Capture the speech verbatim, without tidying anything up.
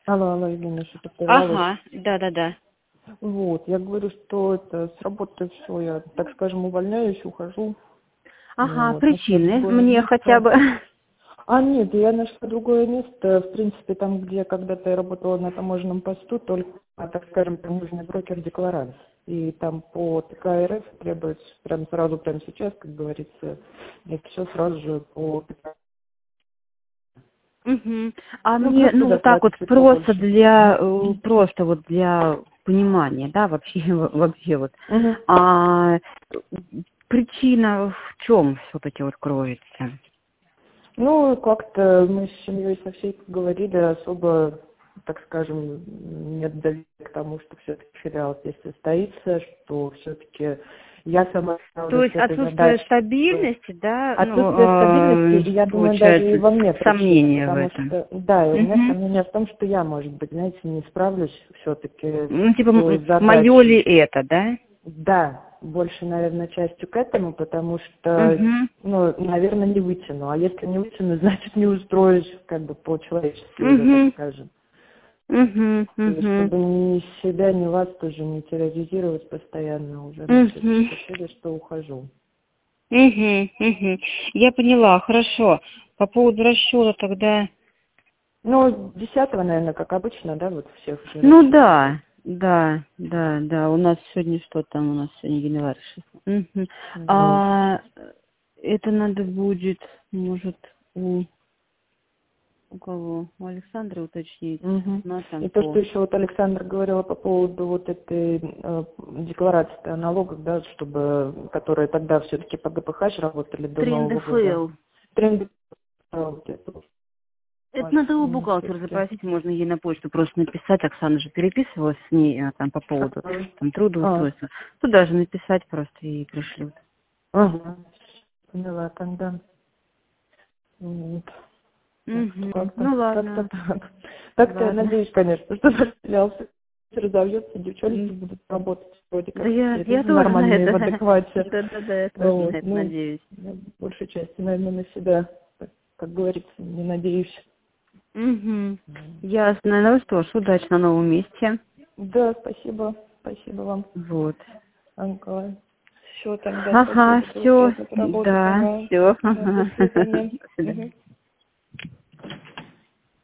Алло, алло, Евгения, что-то прервалось. Ага, да-да-да. Вот, я говорю, что это с работы все, я, так скажем, увольняюсь, ухожу. Ну, Ага, вот, нашла причины другое мне хотя место. бы. А нет, я нашла другое место, в принципе, там, где когда-то я работала на таможенном посту, только, а, так скажем, таможенный брокер-декларант. И там по ТК РФ требуется прям сразу, прямо сейчас, как говорится, это все сразу же по ТК. Мгм. А Ну, мне, просто ну, вот так зарплата вот чуть просто побольше. для, э, просто вот для понимания, да, вообще, вообще вот. Мгм. А причина в чем все-таки вот кроется? Ну, как-то мы с семьей со всей поговорили, особо, так скажем, нет доверия к тому, что все-таки филиал здесь состоится, что все-таки я сама То справлюсь с есть этой отсутствие задачей. стабильности, да, Отсутствие стабильности, ну, и я э, думаю, даже и получается, во мне причина, сомнения в потому этом. что, да, и у меня Мгм. сомнения в том, что я, может быть, знаете, не справлюсь все-таки Ну, с типа, той мое ли задачей. это, да? Да, больше, наверное, частью к этому, потому что, Угу. ну, наверное, не вытяну. А если не вытяну, значит, не устроюсь, как бы, по-человечески уже, так Угу. скажем. Угу. То есть, Угу. чтобы ни себя, ни вас тоже не терроризировать постоянно, уже мы все-таки Угу. решили, что ухожу. Угу. Угу. Я поняла, хорошо. По поводу расчета тогда. Ну, десятого, наверное, как обычно, да, вот всех же Ну рассчитывают. да, да, да, да. У нас сегодня что там? У нас сегодня январь. Угу. Вот. А это надо будет, может, у, у кого? У Александра уточнить. Мгм. На там И то, что по. еще вот Александр говорила по поводу вот этой э, декларации о налогах, да, чтобы, которые тогда все-таки по ГПХ работали до три Нового года. НДФЛ. Тренды, э, вот это вот, Это может, надо у мне бухгалтера все-таки. запросить, можно ей на почту просто написать. Оксана же переписывалась с ней а, там по поводу там, А, трудоустройства. Туда же написать просто и пришлют. ага, поняла тогда. Вот. Так что Угу. как-то, Ну как-то ладно, так. Так-то я ладно. надеюсь, конечно, что филиал разовьется, девчонки М, будут работать вроде Да как я, все я люди тоже на нормальные, в это, адеквате. да-да-да, я тоже на Вот. это Ну, надеюсь. я в большей части, наверное, на себя, так, как говорится, не надеюсь. Угу. Ясно. Ну что ж, удачи на новом месте. Да, спасибо. Спасибо вам, Вот. Анка. Все тогда, Ага, спасибо за все, приятную работу. да, Ага. все. Да, до свидания. До свидания. Мгм.